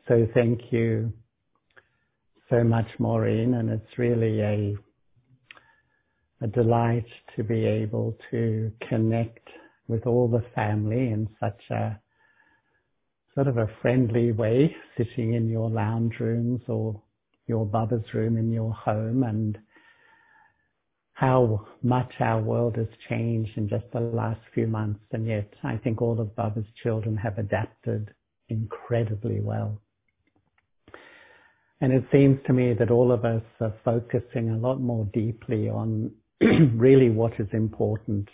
So thank you so much, Maureen, and it's really a delight to be able to connect with all the family in such a sort of a friendly way, sitting in your lounge rooms or your Baba's room in your home, and how much our world has changed in just the last few months. And yet I think all of Baba's children have adapted incredibly well. And it seems to me that all of us are focusing a lot more deeply on really what is important,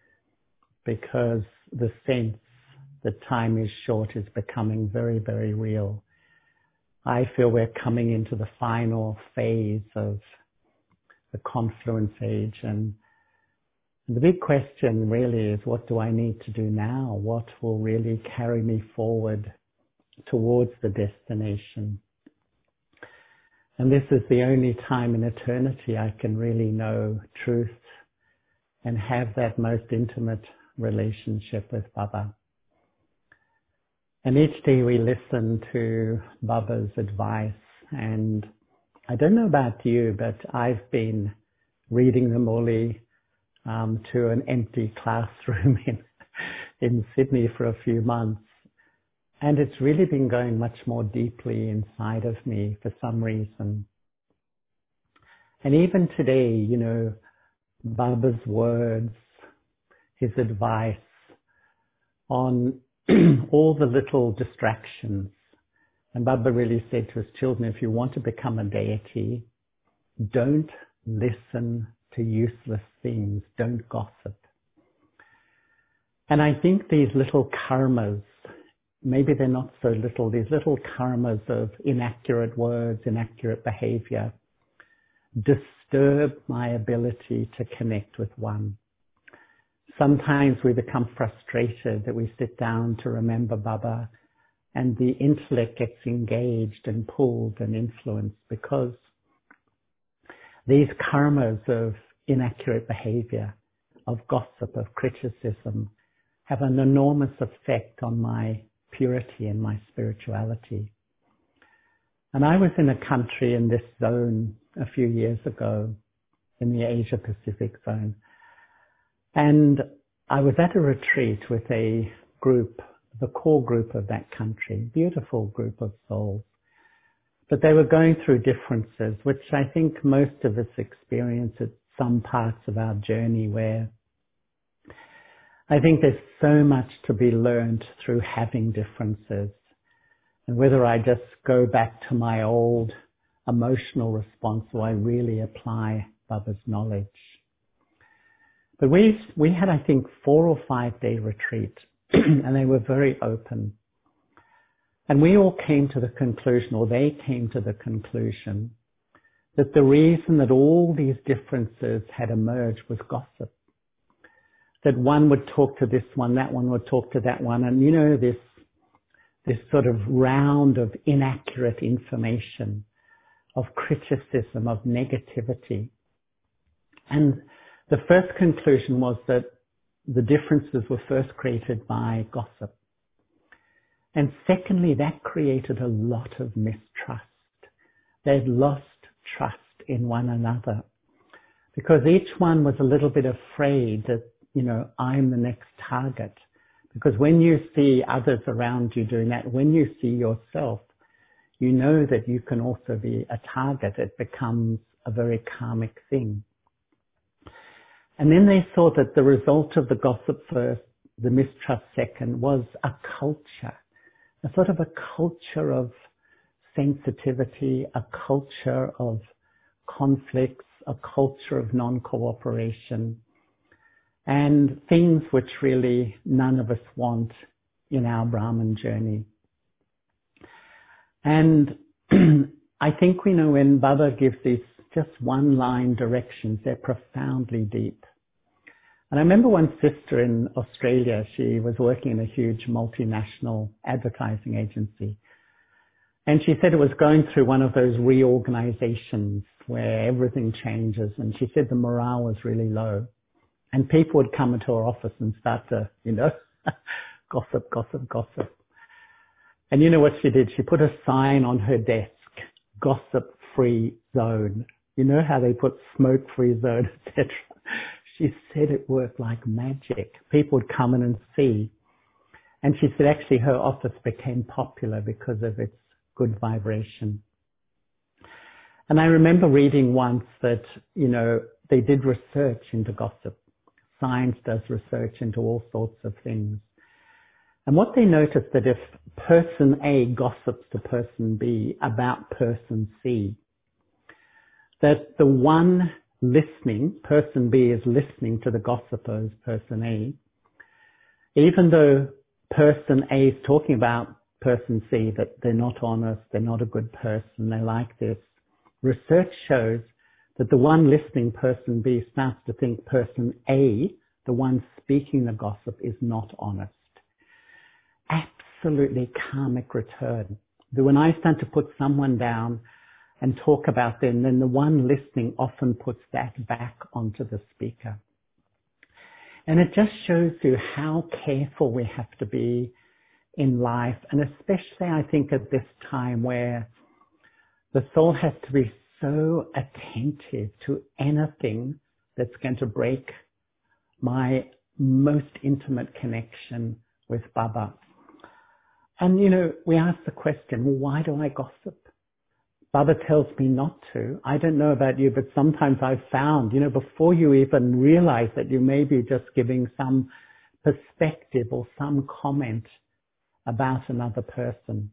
because the sense that time is short is becoming very, very real. I feel we're coming into the final phase of the confluence age, and the big question really is, what do I need to do now? What will really carry me forward towards the destination? And this is the only time in eternity I can really know truth and have that most intimate relationship with Baba. And each day we listen to Baba's advice, and I don't know about you, but I've been reading the Murli to an empty classroom in Sydney for a few months. And it's really been going much more deeply inside of me for some reason. And even today, you know, Baba's words, his advice on all the little distractions. And Baba really said to his children, if you want to become a deity, don't listen to useless things, don't gossip. And I think these little karmas, maybe they're not so little, these little karmas of inaccurate words, inaccurate behavior, disturb my ability to connect with one. Sometimes we become frustrated that we sit down to remember Baba and the intellect gets engaged and pulled and influenced, because these karmas of inaccurate behavior, of gossip, of criticism, have an enormous effect on my purity and my spirituality. And I was in a country in this zone a few years ago, in the Asia Pacific zone, and I was at a retreat with a group, the core group of that country, beautiful group of souls. But they were going through differences, which I think most of us experience at some parts of our journey, where I think there's so much to be learned through having differences. And whether I just go back to my old emotional response or I really apply Baba's knowledge. But we had, I think, 4 or 5 day retreat, and they were very open. And we all came to the conclusion, or they came to the conclusion, that the reason that all these differences had emerged was gossip. That one would talk to this one, that one would talk to that one, and you know, this sort of round of inaccurate information, of criticism, of negativity. And the first conclusion was that the differences were first created by gossip. And secondly, that created a lot of mistrust. They'd lost trust in one another, because each one was a little bit afraid that, you know, I'm the next target. Because when you see others around you doing that, when you see yourself, you know that you can also be a target. It becomes a very karmic thing. And then they saw that the result of the gossip first, the mistrust second, was a culture, a sort of a culture of sensitivity, a culture of conflicts, a culture of non-cooperation, and things which really none of us want in our Brahman journey. And I think we know when Baba gives these just one-line directions, they're profoundly deep. And I remember one sister in Australia, she was working in a huge multinational advertising agency. And she said it was going through one of those reorganizations where everything changes. And she said the morale was really low. And people would come into her office and start to, you know, gossip. And you know what she did? She put a sign on her desk, gossip-free zone. You know how they put smoke-free zone, etc. She said it worked like magic. People would come in and see. And she said actually her office became popular because of its good vibration. And I remember reading once that, you know, they did research into gossip. Science does research into all sorts of things. And what they noticed that if person A gossips to person B about person C, that the one listening, person B is listening to the gossipers, person A, even though person A is talking about person C, that they're not honest, they're not a good person, they like this, research shows that the one listening, person B, starts to think person A, the one speaking the gossip, is not honest. Absolutely karmic return. That when I start to put someone down and talk about them, then the one listening often puts that back onto the speaker. And it just shows you how careful we have to be in life, and especially I think at this time where the soul has to be so attentive to anything that's going to break my most intimate connection with Baba. And, you know, we ask the question, well, why do I gossip? Baba tells me not to. I don't know about you, but sometimes I've found, you know, before you even realize that you may be just giving some perspective or some comment about another person.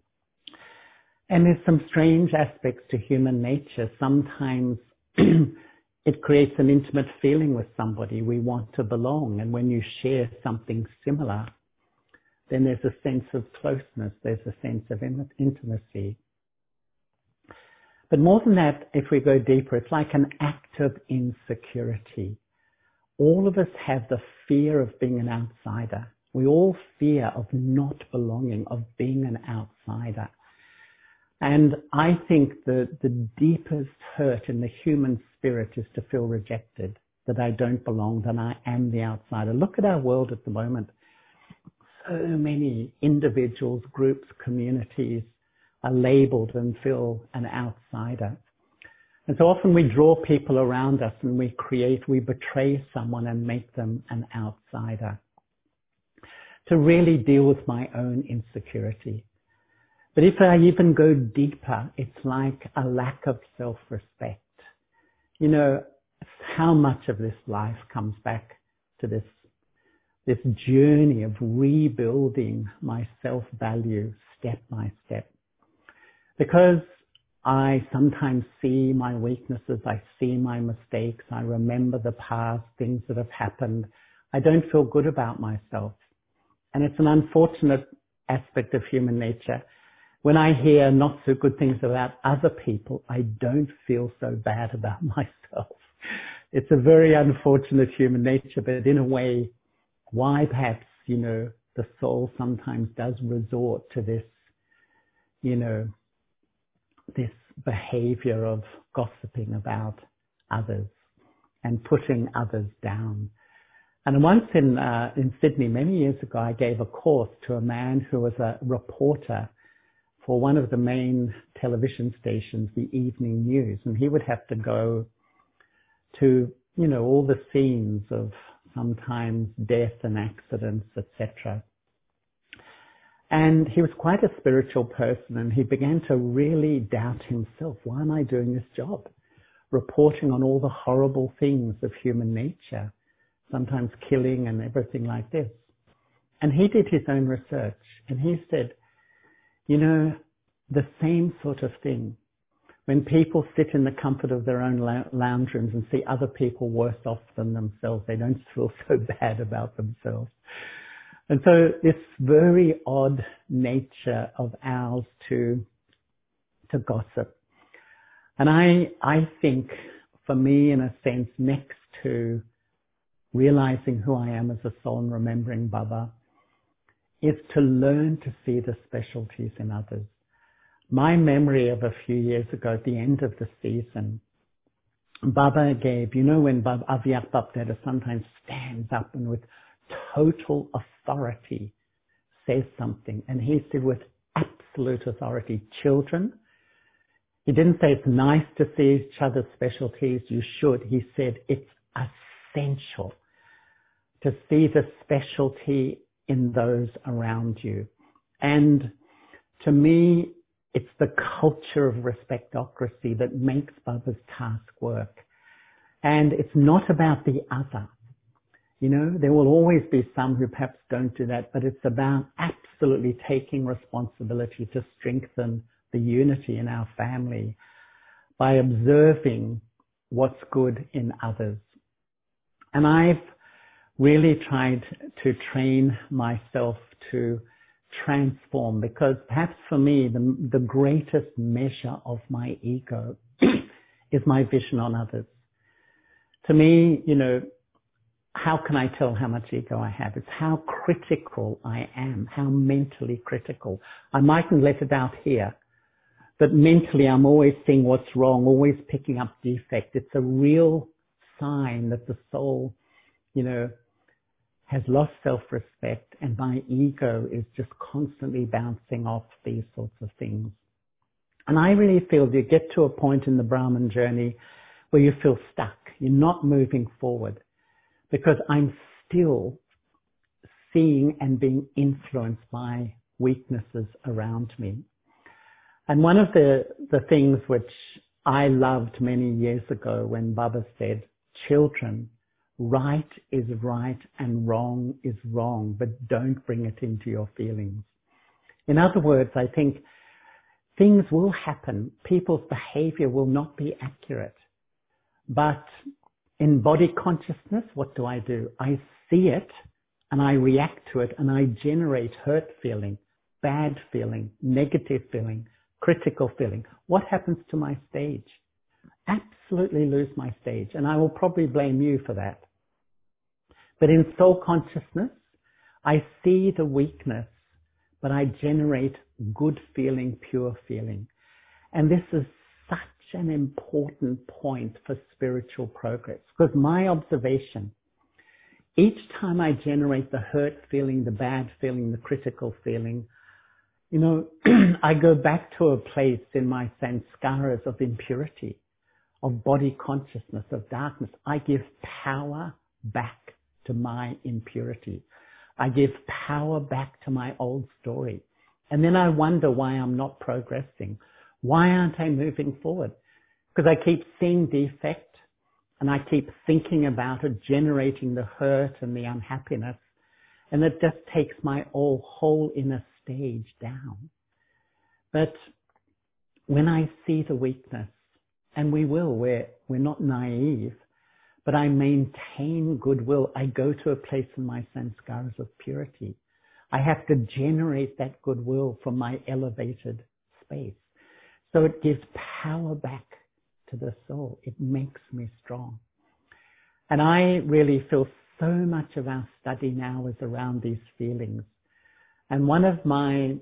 And there's some strange aspects to human nature. Sometimes it creates an intimate feeling with somebody. We want to belong. And when you share something similar, then there's a sense of closeness. There's a sense of intimacy. But more than that, if we go deeper, it's like an act of insecurity. All of us have the fear of being an outsider. We all fear of not belonging, of being an outsider. And I think the deepest hurt in the human spirit is to feel rejected, that I don't belong, that I am the outsider. Look at our world at the moment. So many individuals, groups, communities are labeled and feel an outsider. And so often we draw people around us and we betray someone and make them an outsider. To really deal with my own insecurity. But if I even go deeper, it's like a lack of self-respect. You know, how much of this life comes back to this journey of rebuilding my self-value step by step. Because I sometimes see my weaknesses, I see my mistakes, I remember the past, things that have happened. I don't feel good about myself. And it's an unfortunate aspect of human nature. When I hear not so good things about other people, I don't feel so bad about myself. It's a very unfortunate human nature, but in a way, why perhaps, you know, the soul sometimes does resort to this, you know, this behavior of gossiping about others and putting others down. And once in Sydney, many years ago, I gave a course to a man who was a reporter for one of the main television stations, the evening news. And he would have to go to, you know, all the scenes of sometimes death and accidents, etc. And he was quite a spiritual person, and he began to really doubt himself. Why am I doing this job? Reporting on all the horrible things of human nature, sometimes killing and everything like this. And he did his own research, and he said, you know, the same sort of thing. When people sit in the comfort of their own lounge rooms and see other people worse off than themselves, they don't feel so bad about themselves. And so this very odd nature of ours to gossip. And I think for me, in a sense, next to realizing who I am as a soul and remembering Baba, is to learn to see the specialties in others. My memory of a few years ago at the end of the season, Baba gave, you know, when Baba Aviyak Bapdada sometimes stands up and with total authority says something, and he said with absolute authority. Children, he didn't say it's nice to see each other's specialties. You should. He said it's essential to see the specialty in those around you. And to me, it's the culture of respectocracy that makes Baba's task work. And it's not about the other. You know, there will always be some who perhaps don't do that, but it's about absolutely taking responsibility to strengthen the unity in our family by observing what's good in others. And I've really tried to train myself to transform, because perhaps for me, the greatest measure of my ego is my vision on others. To me, you know, how can I tell how much ego I have? It's how critical I am, how mentally critical. I mightn't let it out here, but mentally I'm always seeing what's wrong, always picking up defect. It's a real sign that the soul, you know, has lost self-respect, and my ego is just constantly bouncing off these sorts of things. And I really feel you get to a point in the Brahman journey where you feel stuck. You're not moving forward, because I'm still seeing and being influenced by weaknesses around me. And one of the things which I loved many years ago when Baba said, children, right is right and wrong is wrong, but don't bring it into your feelings. In other words, I think things will happen. People's behavior will not be accurate. But in body consciousness, what do? I see it and I react to it, and I generate hurt feeling, bad feeling, negative feeling, critical feeling. What happens to my stage? Absolutely lose my stage, and I will probably blame you for that. But in soul consciousness, I see the weakness, but I generate good feeling, pure feeling. And this is such an important point for spiritual progress, because my observation, each time I generate the hurt feeling, the bad feeling, the critical feeling, you know, I go back to a place in my sanskaras of impurity, of body consciousness, of darkness. I give power back to my impurity. I give power back to my old story. And then I wonder why I'm not progressing. Why aren't I moving forward? Because I keep seeing defect, and I keep thinking about it, generating the hurt and the unhappiness. And it just takes my whole inner stage down. But when I see the weakness, and we're not naive, but I maintain goodwill. I go to a place in my sanskaras of purity. I have to generate that goodwill from my elevated space. So it gives power back to the soul. It makes me strong. And I really feel so much of our study now is around these feelings. And one of my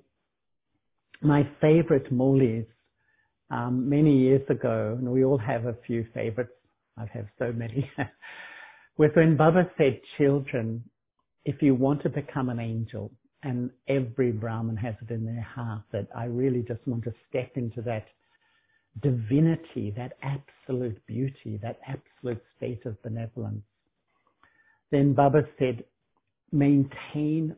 favorite mulis, many years ago, and we all have a few favorites, I have so many, was when Baba said, children, if you want to become an angel, and every Brahmin has it in their heart that I really just want to step into that divinity, that absolute beauty, that absolute state of benevolence, then Baba said, maintain,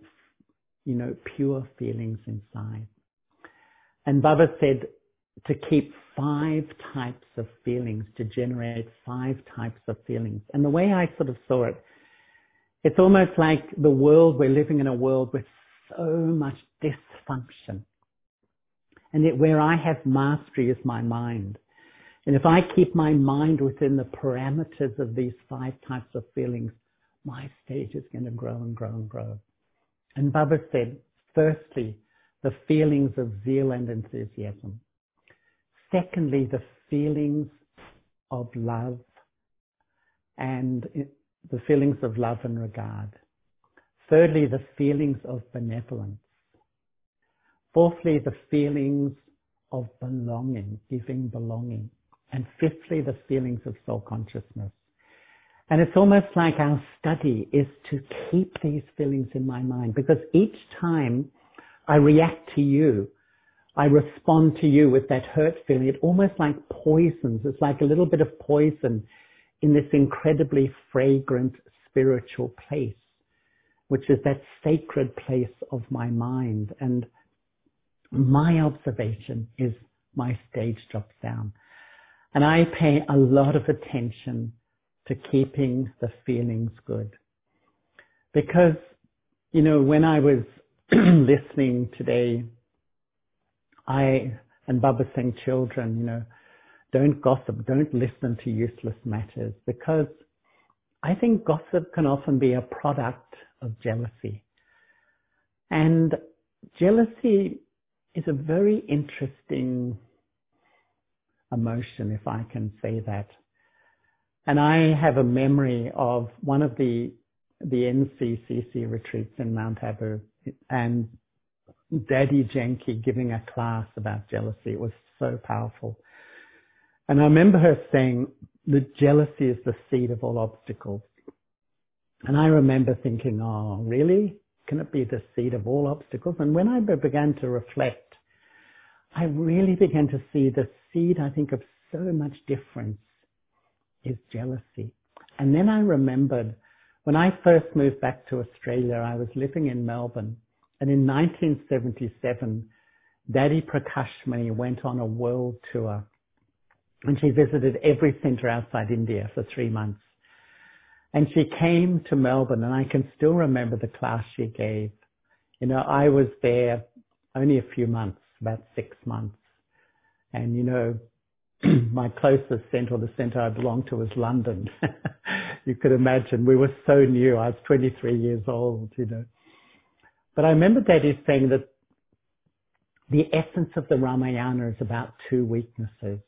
pure feelings inside. And Baba said to keep 5 types of feelings, to generate 5 types of feelings. And the way I sort of saw it, it's almost like the world, we're living in a world with so much dysfunction. And yet where I have mastery is my mind. And if I keep my mind within the parameters of these 5 types of feelings, my stage is going to grow and grow and grow. And Baba said, firstly, the feelings of zeal and enthusiasm. Secondly, the feelings of love and the feelings of love and regard. Thirdly, the feelings of benevolence. Fourthly, the feelings of belonging, giving belonging. And fifthly, the feelings of soul consciousness. And it's almost like our study is to keep these feelings in my mind, because each time I react to you, I respond to you with that hurt feeling. It almost like poisons. It's like a little bit of poison in this incredibly fragrant spiritual place, which is that sacred place of my mind. And my observation is my stage drops down. And I pay a lot of attention to keeping the feelings good. Because, you know, when I was listening today, and Baba saying, children, you know, don't gossip, don't listen to useless matters, because I think gossip can often be a product of jealousy. And jealousy is a very interesting emotion, if I can say that. And I have a memory of one of the NCCC retreats in Mount Abu, and Daddy Janki giving a class about jealousy. It was so powerful. And I remember her saying that jealousy is the seed of all obstacles. And I remember thinking, oh, really? Can it be the seed of all obstacles? And when I began to reflect, I really began to see the seed, I think, of so much difference is jealousy. And then I remembered when I first moved back to Australia, I was living in Melbourne. And in 1977, Daddy Prakashmani went on a world tour. And she visited every centre outside India for 3 months. And she came to Melbourne, and I can still remember the class she gave. You know, I was there only a few months, about 6 months. And, you know, my closest centre, or the centre I belonged to, was London. You could imagine, we were so new. I was 23 years old, you know. But I remember Daddy saying that the essence of the Ramayana is about 2 weaknesses: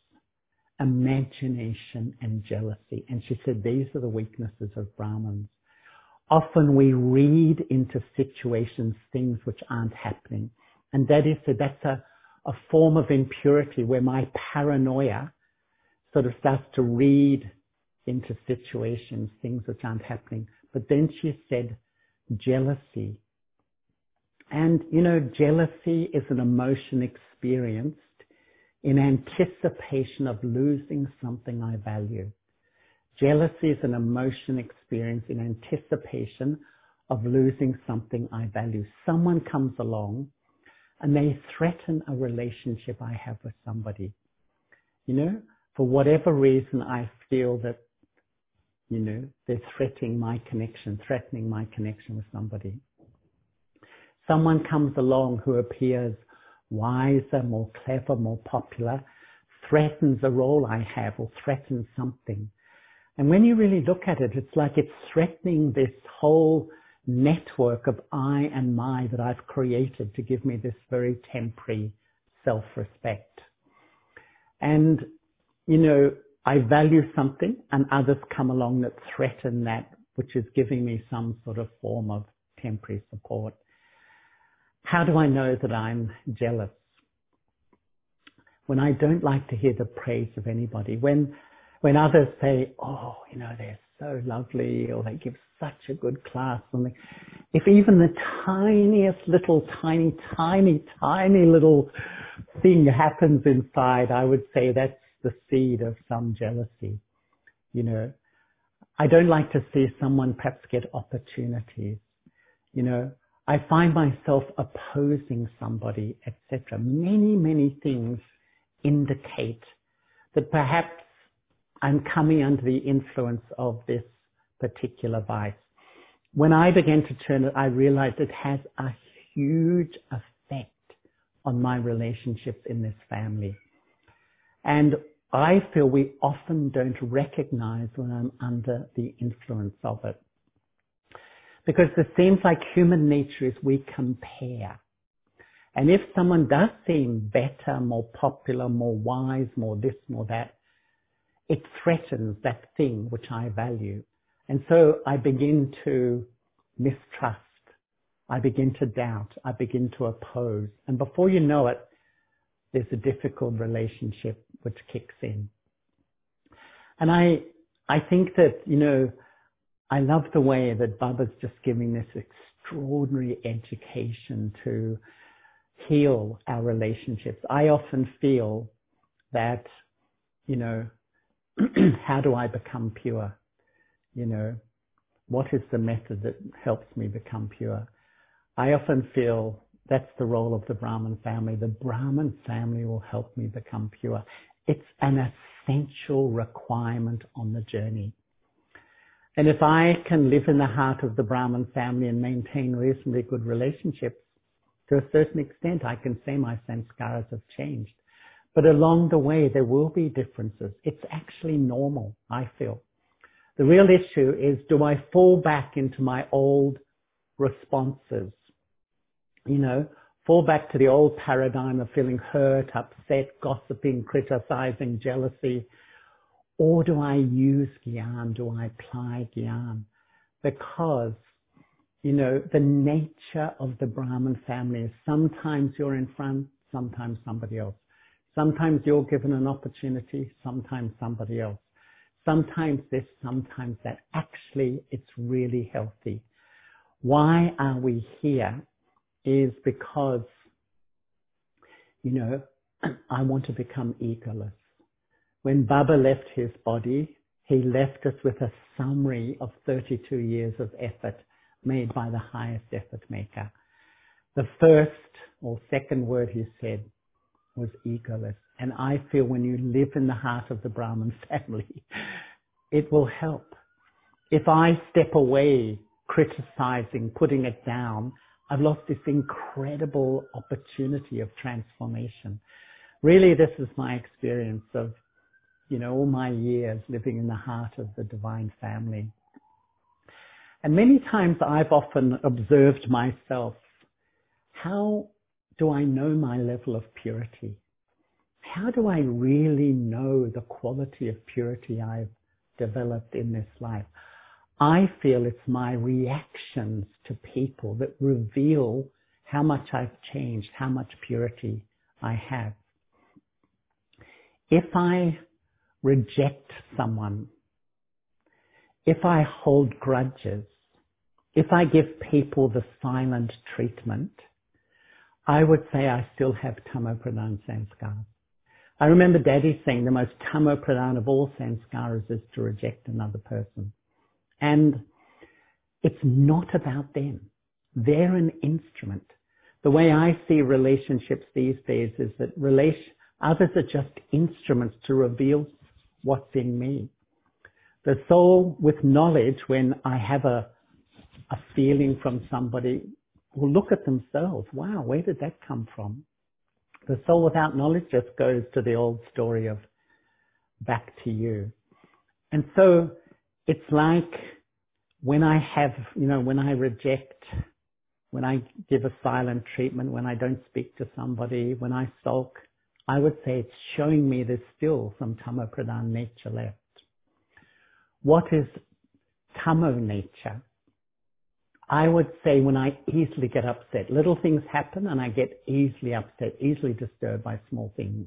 imagination and jealousy. And she said, these are the weaknesses of Brahmins. Often we read into situations things which aren't happening. And Daddy said that's a form of impurity, where my paranoia sort of starts to read into situations things which aren't happening. But then she said jealousy. And, you know, jealousy is an emotion experienced in anticipation of losing something I value. Jealousy is an emotion experienced in anticipation of losing something I value. Someone comes along and they threaten a relationship I have with somebody. You know, for whatever reason, I feel that, you know, they're threatening my connection with somebody. Someone comes along who appears wiser, more clever, more popular, threatens a role I have, or threatens something. And when you really look at it, it's like it's threatening this whole network of I and my that I've created to give me this very temporary self-respect. And, you know, I value something, and others come along that threaten that, which is giving me some sort of form of temporary support. How do I know that I'm jealous? When I don't like to hear the praise of anybody, when others say, oh, you know, they're so lovely, or they give such a good class, and if even the tiniest little, tiny little thing happens inside, I would say that's the seed of some jealousy. You know, I don't like to see someone perhaps get opportunities. You know, I find myself opposing somebody, etc. Many things indicate that perhaps I'm coming under the influence of this particular vice. When I began to turn it, I realized it has a huge effect on my relationships in this family. And I feel we often don't recognize when I'm under the influence of it. Because it seems like human nature is we compare. And if someone does seem better, more popular, more wise, more this, more that, it threatens that thing which I value. And so I begin to mistrust. I begin to doubt. I begin to oppose. And before you know it, there's a difficult relationship which kicks in. And I think that, you know, I love the way that Baba's just giving this extraordinary education to heal our relationships. I often feel that, how do I become pure? What is the method that helps me become pure? I often feel that's the role of the Brahman family. The Brahman family will help me become pure. It's an essential requirement on the journey. And if I can live in the heart of the Brahman family and maintain reasonably good relationships, to a certain extent, I can say my sanskaras have changed. But along the way, there will be differences. It's actually normal, I feel. The real issue is, do I fall back into my old responses? Fall back to the old paradigm of feeling hurt, upset, gossiping, criticizing, jealousy. Or do I use Gyan? Do I apply Gyan? Because, the nature of the Brahman family is sometimes you're in front, sometimes somebody else. Sometimes you're given an opportunity, sometimes somebody else. Sometimes this, sometimes that. Actually, it's really healthy. Why are we here? Is because, I want to become egoless. When Baba left his body, he left us with a summary of 32 years of effort made by the highest effort maker. The first or second word he said was egoless. And I feel when you live in the heart of the Brahman family, it will help. If I step away criticizing, putting it down, I've lost this incredible opportunity of transformation. Really, this is my experience of, all my years living in the heart of the divine family. And many times I've often observed myself, how do I know my level of purity? How do I really know the quality of purity I've developed in this life? I feel it's my reactions to people that reveal how much I've changed, how much purity I have. If I reject someone, if I hold grudges, if I give people the silent treatment, I would say I still have Tamo Pradhan sanskaras. I remember Daddy saying the most Tamo Pradhan of all sanskaras is to reject another person. And it's not about them. They're an instrument. The way I see relationships these days is that others are just instruments to reveal what's in me. The soul with knowledge, when I have a feeling from somebody, will look at themselves. Wow, where did that come from? The soul without knowledge just goes to the old story of back to you. And so it's like when I have, when I reject, when I give a silent treatment, when I don't speak to somebody, when I sulk, I would say it's showing me there's still some Tamo Pradhan nature left. What is Tamo nature? I would say when I easily get upset, little things happen and I get easily upset, easily disturbed by small things.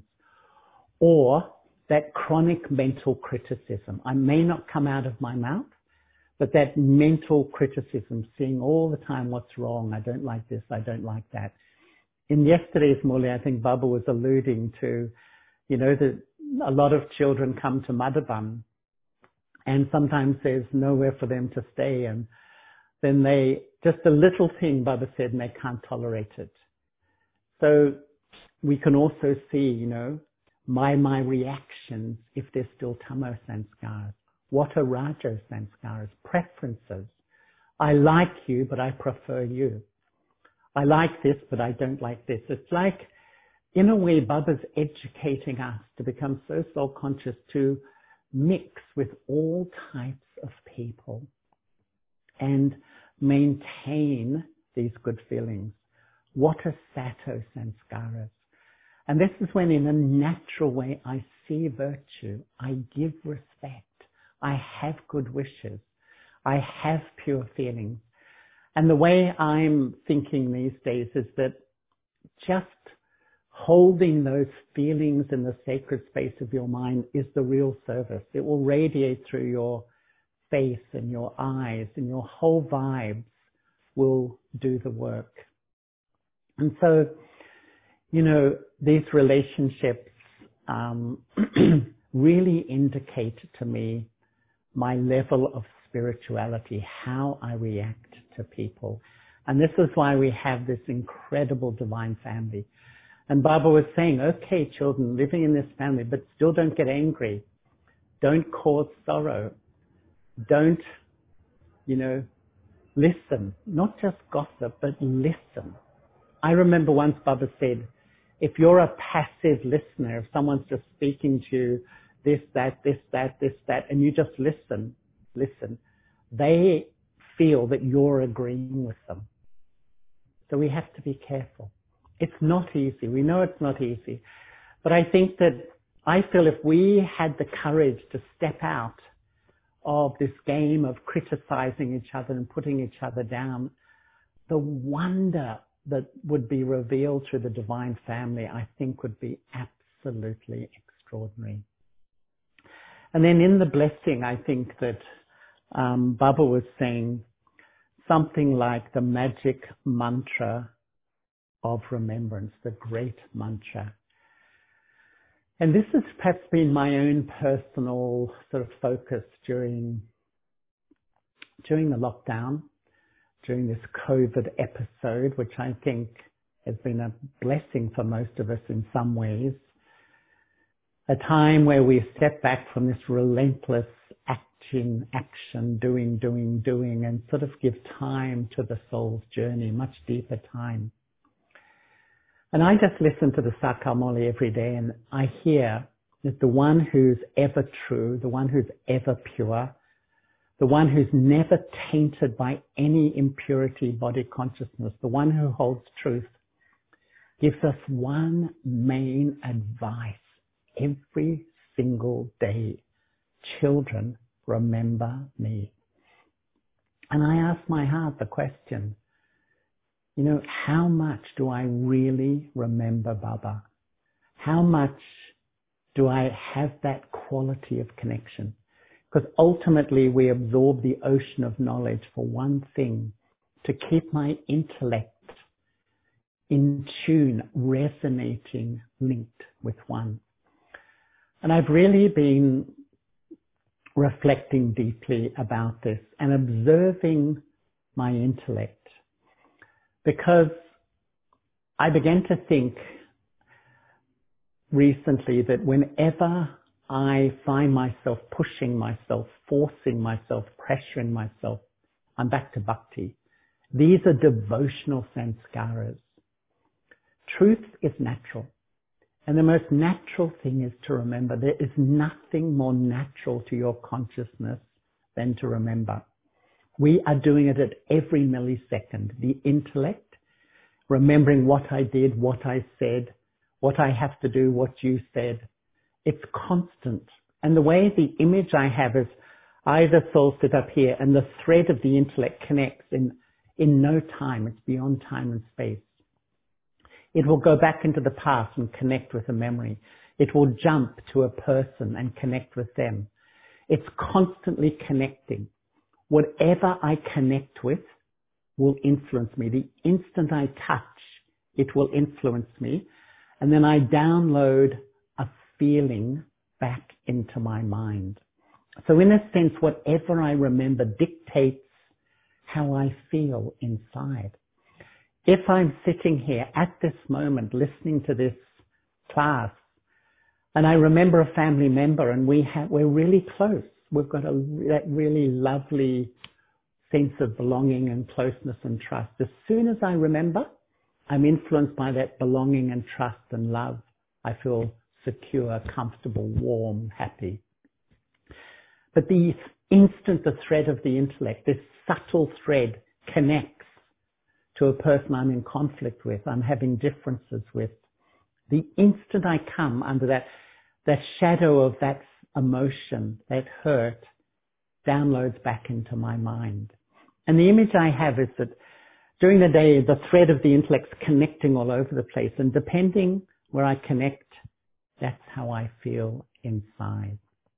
Or that chronic mental criticism. I may not come out of my mouth, but that mental criticism, seeing all the time what's wrong, I don't like this, I don't like that. In yesterday's Murli, I think Baba was alluding to, that a lot of children come to Madhavan and sometimes there's nowhere for them to stay, and then just a little thing, Baba said, and they can't tolerate it. So we can also see, my reactions if there's still Tamo sanskaras. What are Raja sanskaras? Preferences. I like you, but I prefer you. I like this, but I don't like this. It's like, in a way, Baba's educating us to become so soul-conscious to mix with all types of people and maintain these good feelings. What are Sato sanskaras? And this is when, in a natural way, I see virtue. I give respect. I have good wishes. I have pure feelings. And the way I'm thinking these days is that just holding those feelings in the sacred space of your mind is the real service. It will radiate through your face and your eyes, and your whole vibes will do the work. And so these relationships really indicate to me my level of spirituality, how I react to people. And this is why we have this incredible divine family. And Baba was saying, okay, children, living in this family, but still don't get angry. Don't cause sorrow. Don't, listen. Not just gossip, but listen. I remember once Baba said, if you're a passive listener, if someone's just speaking to you, this, that, and you just listen, they feel that you're agreeing with them. So we have to be careful. It's not easy. We know it's not easy. But I think that I feel if we had the courage to step out of this game of criticizing each other and putting each other down, the wonder that would be revealed through the divine family, I think would be absolutely extraordinary. And then in the blessing, I think that Baba was saying something like the magic mantra of remembrance, the great mantra. And this has perhaps been my own personal sort of focus during the lockdown, during this COVID episode, which I think has been a blessing for most of us in some ways. A time where we step back from this relentless action, doing, and sort of give time to the soul's journey, much deeper time. And I just listen to the Sakamoli every day, and I hear that the one who's ever true, the one who's ever pure, the one who's never tainted by any impurity, body consciousness, the one who holds truth, gives us one main advice every single day. Children, remember me. And I ask my heart the question, how much do I really remember Baba? How much do I have that quality of connection? Because ultimately we absorb the ocean of knowledge for one thing, to keep my intellect in tune, resonating, linked with one. And I've really been reflecting deeply about this and observing my intellect, because I began to think recently that whenever I find myself pushing myself, forcing myself, pressuring myself, I'm back to bhakti. These are devotional sanskaras. Truth is natural. And the most natural thing is to remember. There is nothing more natural to your consciousness than to remember. We are doing it at every millisecond. The intellect, remembering what I did, what I said, what I have to do, what you said. It's constant. And the way the image I have is either soul sit up here and the thread of the intellect connects in no time. It's beyond time and space. It will go back into the past and connect with a memory. It will jump to a person and connect with them. It's constantly connecting. Whatever I connect with will influence me. The instant I touch, it will influence me. And then I download a feeling back into my mind. So in a sense, whatever I remember dictates how I feel inside. If I'm sitting here at this moment listening to this class, and I remember a family member and we're really close, we've got that really lovely sense of belonging and closeness and trust. As soon as I remember, I'm influenced by that belonging and trust and love. I feel secure, comfortable, warm, happy. But the instant the thread of the intellect, this subtle thread, connects to a person I'm in conflict with, I'm having differences with, the instant I come under that shadow of that emotion, that hurt, downloads back into my mind. And the image I have is that during the day, the thread of the intellect's connecting all over the place. And depending where I connect, that's how I feel inside.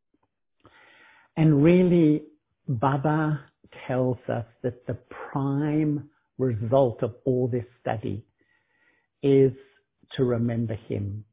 And really, Baba tells us that the prime result of all this study is to remember him.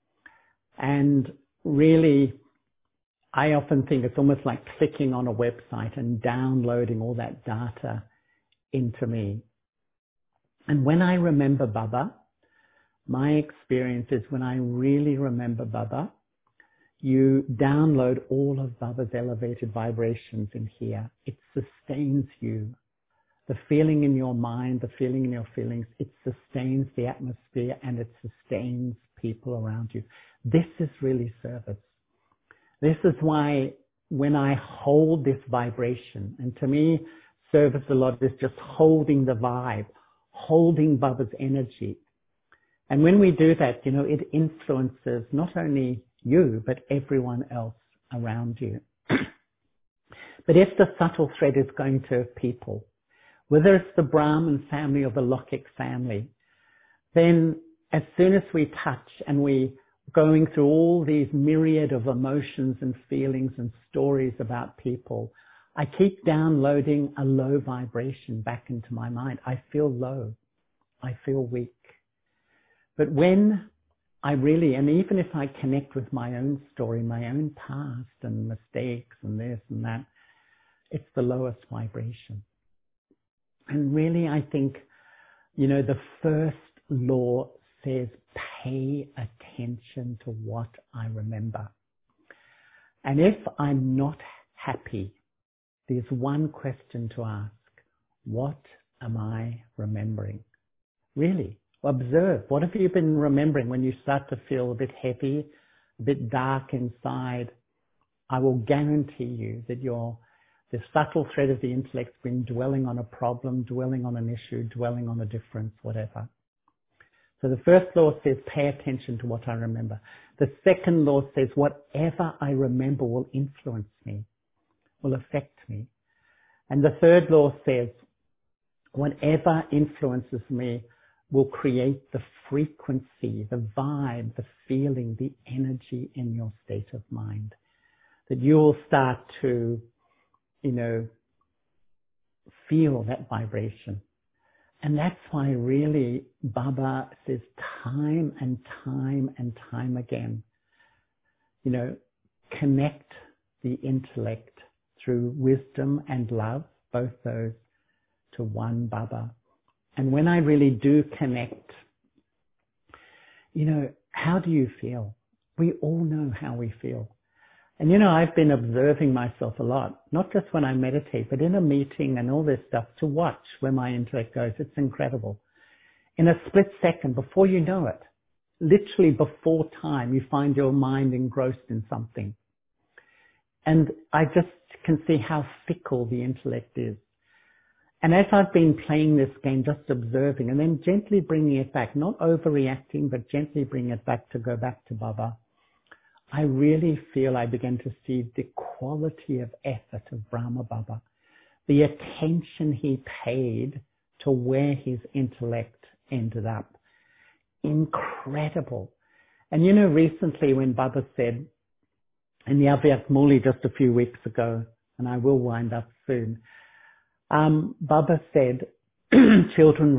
And really, I often think it's almost like clicking on a website and downloading all that data into me. And when I remember Baba, my experience is when I really remember Baba, you download all of Baba's elevated vibrations in here. It sustains you. The feeling in your mind, the feeling in your feelings, it sustains the atmosphere and it sustains people around you. This is really service. This is why when I hold this vibration, and to me, service a lot is just holding the vibe, holding Baba's energy. And when we do that, it influences not only you, but everyone else around you. But if the subtle thread is going to people, whether it's the Brahman family or the Lokik family, then as soon as we touch and we going through all these myriad of emotions and feelings and stories about people, I keep downloading a low vibration back into my mind. I feel low. I feel weak. But when I really, and even if I connect with my own story, my own past and mistakes and this and that, it's the lowest vibration. And really, I think, the first law says, pay attention to what I remember. And if I'm not happy, there's one question to ask. What am I remembering? Really, observe. What have you been remembering when you start to feel a bit heavy, a bit dark inside? I will guarantee you that the subtle thread of the intellect's been dwelling on a problem, dwelling on an issue, dwelling on a difference, whatever. So the first law says, pay attention to what I remember. The second law says, whatever I remember will influence me, will affect me. And the third law says, whatever influences me will create the frequency, the vibe, the feeling, the energy in your state of mind. That you will start to, feel that vibration. And that's why really Baba says time and time and time again, connect the intellect through wisdom and love, both those, to one Baba. And when I really do connect, how do you feel? We all know how we feel. And I've been observing myself a lot, not just when I meditate, but in a meeting and all this stuff, to watch where my intellect goes. It's incredible. In a split second, before you know it, literally before time, you find your mind engrossed in something. And I just can see how fickle the intellect is. And as I've been playing this game, just observing and then gently bringing it back, not overreacting, but gently bringing it back to go back to Baba, I really feel I begin to see the quality of effort of Brahma Baba, the attention he paid to where his intellect ended up. Incredible. And recently when Baba said, in the Avyak Muli just a few weeks ago, and I will wind up soon, Baba said, children,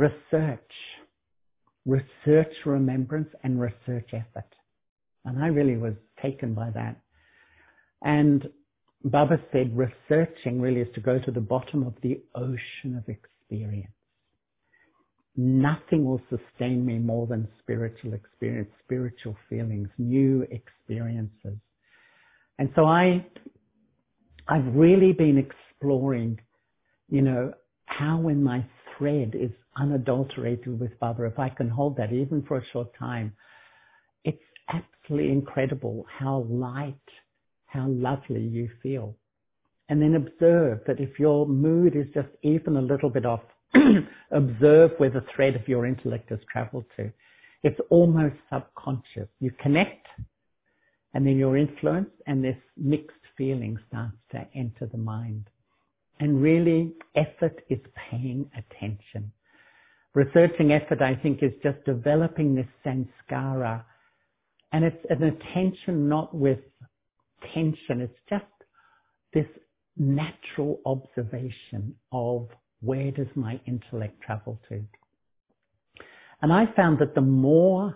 research remembrance and research effort. And I really was taken by that. And Baba said, researching really is to go to the bottom of the ocean of experience. Nothing will sustain me more than spiritual experience, spiritual feelings, new experiences. And so I've really been exploring, how when my thread is unadulterated with Baba, if I can hold that even for a short time, it's absolutely incredible how light, how lovely you feel. And then observe that if your mood is just even a little bit off, observe where the thread of your intellect has traveled to. It's almost subconscious. You connect, and then your influence and this mixed feeling starts to enter the mind. And really, effort is paying attention. Researching effort, I think, is just developing this sanskara. And it's an attention not with tension. It's just this natural observation of where does my intellect travel to. And I found that the more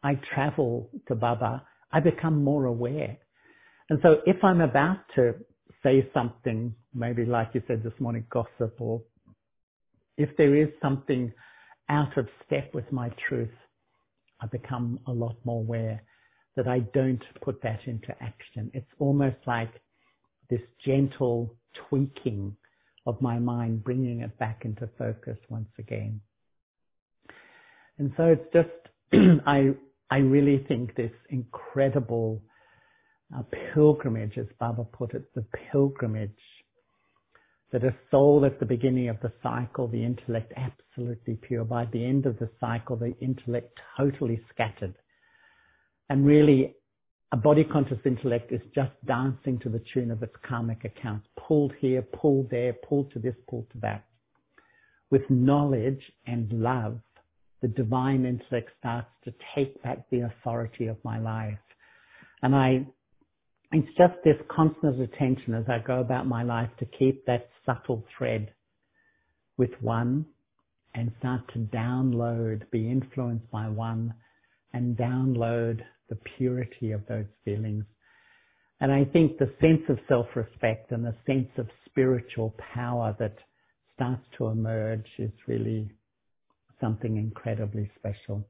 I travel to Baba, I become more aware. And so if I'm about to say something, maybe like you said this morning, gossip, or if there is something out of step with my truth, I become a lot more aware that I don't put that into action. It's almost like this gentle tweaking of my mind, bringing it back into focus once again. And so it's just, I really think this incredible pilgrimage, as Baba put it, the pilgrimage, that a soul at the beginning of the cycle, the intellect absolutely pure. By the end of the cycle, the intellect totally scattered. And really, a body conscious intellect is just dancing to the tune of its karmic accounts, pulled here, pulled there, pulled to this, pulled to that. With knowledge and love, the divine intellect starts to take back the authority of my life. And it's just this constant attention as I go about my life to keep that subtle thread with one and start to download, be influenced by one, and download the purity of those feelings. And I think the sense of self-respect and the sense of spiritual power that starts to emerge is really something incredibly special.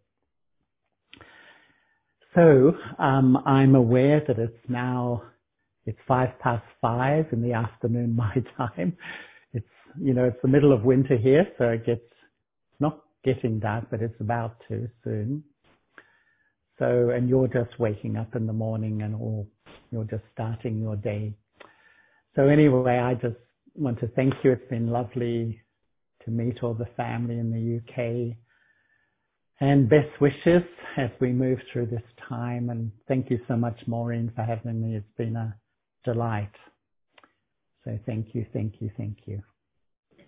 So I'm aware that it's 5:05 in the afternoon my time. It's the middle of winter here, so it's not getting dark, but it's about to soon. So, and you're just waking up in the morning or you're just starting your day. So anyway, I just want to thank you. It's been lovely to meet all the family in the UK. And best wishes as we move through this time. And thank you so much, Maureen, for having me. It's been a delight. So thank you, thank you, thank you.